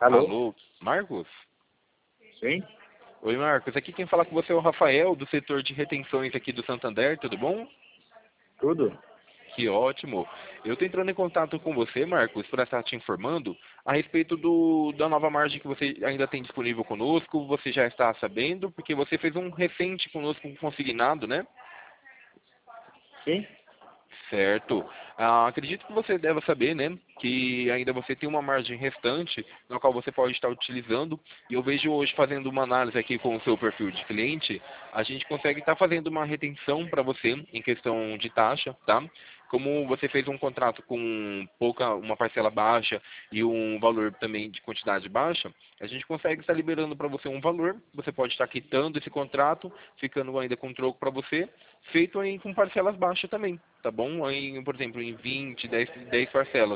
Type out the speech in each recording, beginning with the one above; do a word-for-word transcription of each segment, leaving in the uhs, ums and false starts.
Alô? Alô, Marcos? Sim? Oi, Marcos. Aqui quem fala com você é o Rafael, do setor de retenções aqui do Santander, tudo bom? Tudo? Que ótimo. Eu estou entrando em contato com você, Marcos, para estar te informando a respeito do, da nova margem que você ainda tem disponível conosco. Você já está sabendo, porque você fez um recente conosco um consignado, né? Sim? Certo. Ah, acredito que você deve saber, né, que ainda você tem uma margem restante, na qual você pode estar utilizando. E eu vejo hoje, fazendo uma análise aqui com o seu perfil de cliente, a gente consegue estar fazendo uma retenção para você em questão de taxa, tá? Como você fez um contrato com pouca, uma parcela baixa e um valor também de quantidade baixa, a gente consegue estar liberando para você um valor. Você pode estar quitando esse contrato, ficando ainda com troco para você, feito aí com parcelas baixas também, tá bom? Em, por exemplo, em vinte, dez, dez parcelas,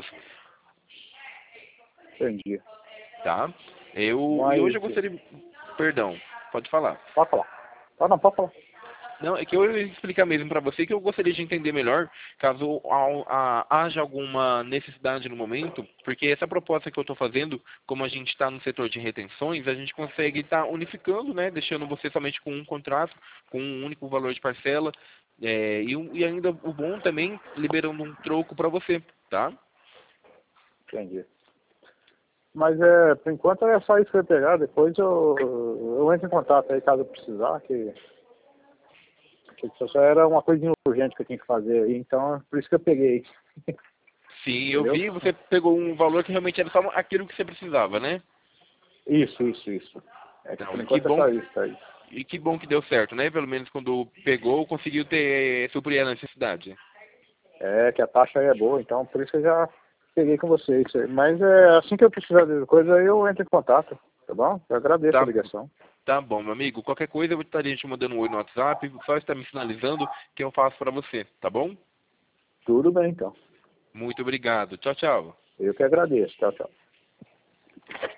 Entendi. tá? Eu, e hoje Mas, eu gostaria... Perdão, pode falar. pode falar. Ah, não, pode falar. Não, é que eu ia explicar mesmo para você que eu gostaria de entender melhor, caso ao- a- haja alguma necessidade no momento, porque essa proposta que eu estou fazendo, como a gente está no setor de retenções, a gente consegue estar unificando, né, deixando você somente com um contrato, com um único valor de parcela, é, e, um- e ainda o bom também, liberando um troco para você, tá? Entendi. Mas, é, por enquanto, é só isso que eu ia pegar. Depois eu, eu entro em contato aí, caso eu precisar, que, que isso só era uma coisa urgente que eu tinha que fazer aí. Então, é por isso que eu peguei. Sim, eu Entendeu? vi, você pegou um valor que realmente era só aquilo que você precisava, né? Isso, isso, isso. É que por Então, que enquanto é bom. só isso aí. E que bom que deu certo, né? Pelo menos quando pegou, conseguiu ter, suprir a necessidade. É, que a taxa aí é boa, então por isso que eu já peguei com vocês. Mas é assim que eu precisar de coisa, eu entro em contato, tá bom? Eu agradeço a Tá, ligação. tá bom, meu amigo. Qualquer coisa eu estaria te mandando um oi no WhatsApp, só está me sinalizando que eu faço para você, tá bom? Tudo bem, então. Muito obrigado. Tchau, tchau. Eu que agradeço. Tchau, tchau.